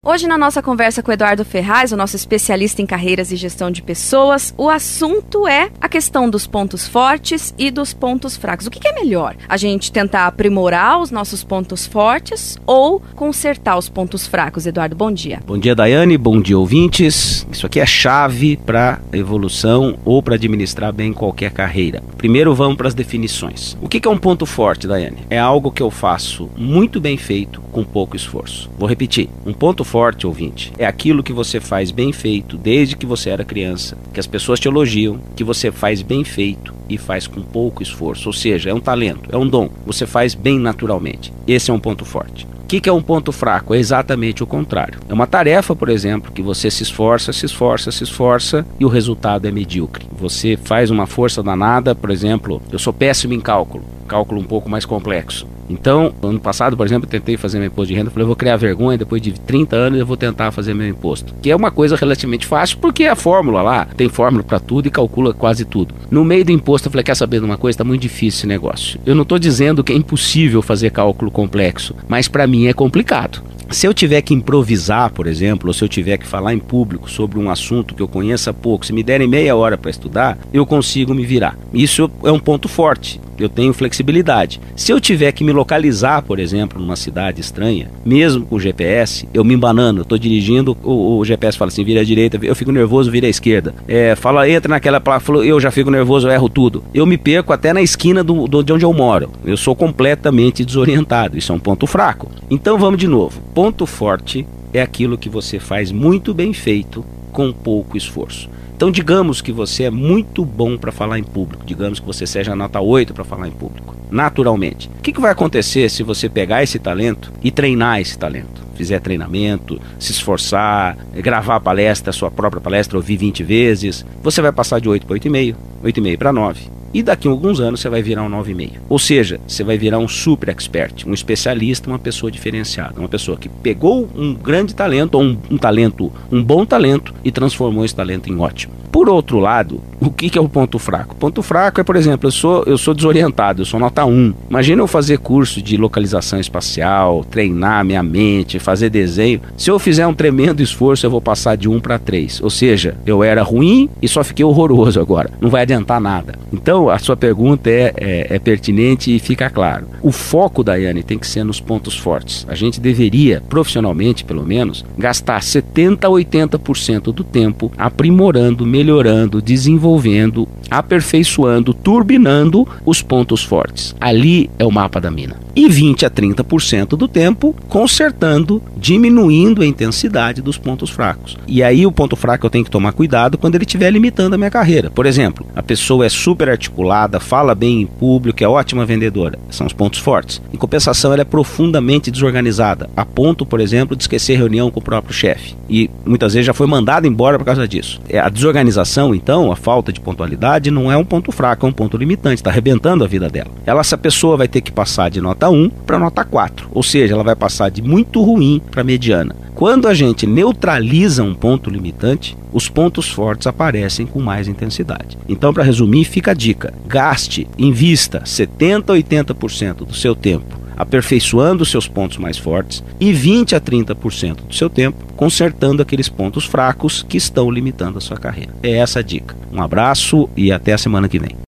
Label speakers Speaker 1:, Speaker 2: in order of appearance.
Speaker 1: Hoje, na nossa conversa com o Eduardo Ferraz, o nosso especialista em carreiras e gestão de pessoas, o assunto é a questão dos pontos fortes e dos pontos fracos. O que é melhor? A gente tentar aprimorar os nossos pontos fortes ou consertar os pontos fracos? Eduardo, bom dia.
Speaker 2: Bom dia, Daiane. Bom dia, ouvintes. Isso aqui é chave para evolução ou para administrar bem qualquer carreira. Primeiro, vamos para as definições. O que é um ponto forte, Daiane? É algo que eu faço muito bem feito com pouco esforço. Vou repetir. Um ponto forte, ouvinte, é aquilo que você faz bem feito desde que você era criança, que as pessoas te elogiam, que você faz bem feito e faz com pouco esforço. Ou seja, é um talento, é um dom. Você faz bem naturalmente. Esse é um ponto forte. O que é um ponto fraco? É exatamente o contrário. É uma tarefa, por exemplo, que você se esforça e o resultado é medíocre. Você faz uma força danada, por exemplo, eu sou péssimo em cálculo um pouco mais complexo. Então, ano passado, por exemplo, eu tentei fazer meu imposto de renda, falei, eu vou criar vergonha, depois de 30 anos eu vou tentar fazer meu imposto. Que é uma coisa relativamente fácil, porque é a fórmula lá, tem fórmula para tudo e calcula quase tudo. No meio do imposto, eu falei, quer saber de uma coisa? Tá muito difícil esse negócio. Eu não estou dizendo que é impossível fazer cálculo complexo, mas para mim é complicado. Se eu tiver que improvisar, por exemplo, ou se eu tiver que falar em público sobre um assunto que eu conheça pouco, se me derem meia hora para estudar, eu consigo me virar. Isso é um ponto forte. Eu tenho flexibilidade. Se eu tiver que me localizar, por exemplo, numa cidade estranha, mesmo com o GPS, eu me embanando, eu estou dirigindo, o GPS fala assim, vira à direita, eu fico nervoso, vira à esquerda. Fala, entra naquela placa, eu já fico nervoso, eu erro tudo. Eu me perco até na esquina de onde eu moro. Eu sou completamente desorientado. Isso é um ponto fraco. Então vamos de novo. Ponto forte é aquilo que você faz muito bem feito com pouco esforço. Então digamos que você é muito bom para falar em público, digamos que você seja nota 8 para falar em público, naturalmente. O que vai acontecer se você pegar esse talento e treinar esse talento? Fizer treinamento, se esforçar, gravar a palestra, a sua própria palestra, ouvir 20 vezes, você vai passar de 8 para 8,5, 8,5 para 9. E daqui a alguns anos você vai virar um 9,5. Ou seja, você vai virar um super expert, um especialista, uma pessoa diferenciada. Uma pessoa que pegou um grande talento, ou um bom talento, e transformou esse talento em ótimo. Por outro lado, o que é o ponto fraco? O ponto fraco é, por exemplo, eu sou desorientado, eu sou nota 1. Imagina eu fazer curso de localização espacial, treinar minha mente, fazer desenho. Se eu fizer um tremendo esforço, eu vou passar de 1 para 3. Ou seja, eu era ruim e só fiquei horroroso agora. Não vai adiantar nada. Então, a sua pergunta é pertinente e fica claro. O foco, Daiane, tem que ser nos pontos fortes. A gente deveria, profissionalmente pelo menos, gastar 70% a 80% do tempo aprimorando, melhorando, desenvolvendo, aperfeiçoando, turbinando os pontos fortes. Ali é o mapa da mina. E 20% a 30% do tempo consertando, diminuindo a intensidade dos pontos fracos. E aí o ponto fraco eu tenho que tomar cuidado quando ele estiver limitando a minha carreira. Por exemplo, a pessoa é super articulada, fala bem em público, é ótima vendedora. São os pontos fortes. Em compensação, ela é profundamente desorganizada, a ponto, por exemplo, de esquecer reunião com o próprio chefe. E muitas vezes já foi mandada embora por causa disso. A desorganização, então, a falta de pontualidade, não é um ponto fraco, é um ponto limitante, está arrebentando a vida dela. Essa pessoa vai ter que passar de nota 1 para nota 4, ou seja, ela vai passar de muito ruim para mediana. Quando a gente neutraliza um ponto limitante, os pontos fortes aparecem com mais intensidade. Então, para resumir, fica a dica: gaste, invista 70% a 80% do seu tempo aperfeiçoando os seus pontos mais fortes e 20% a 30% do seu tempo consertando aqueles pontos fracos que estão limitando a sua carreira. É essa a dica. Um abraço e até a semana que vem.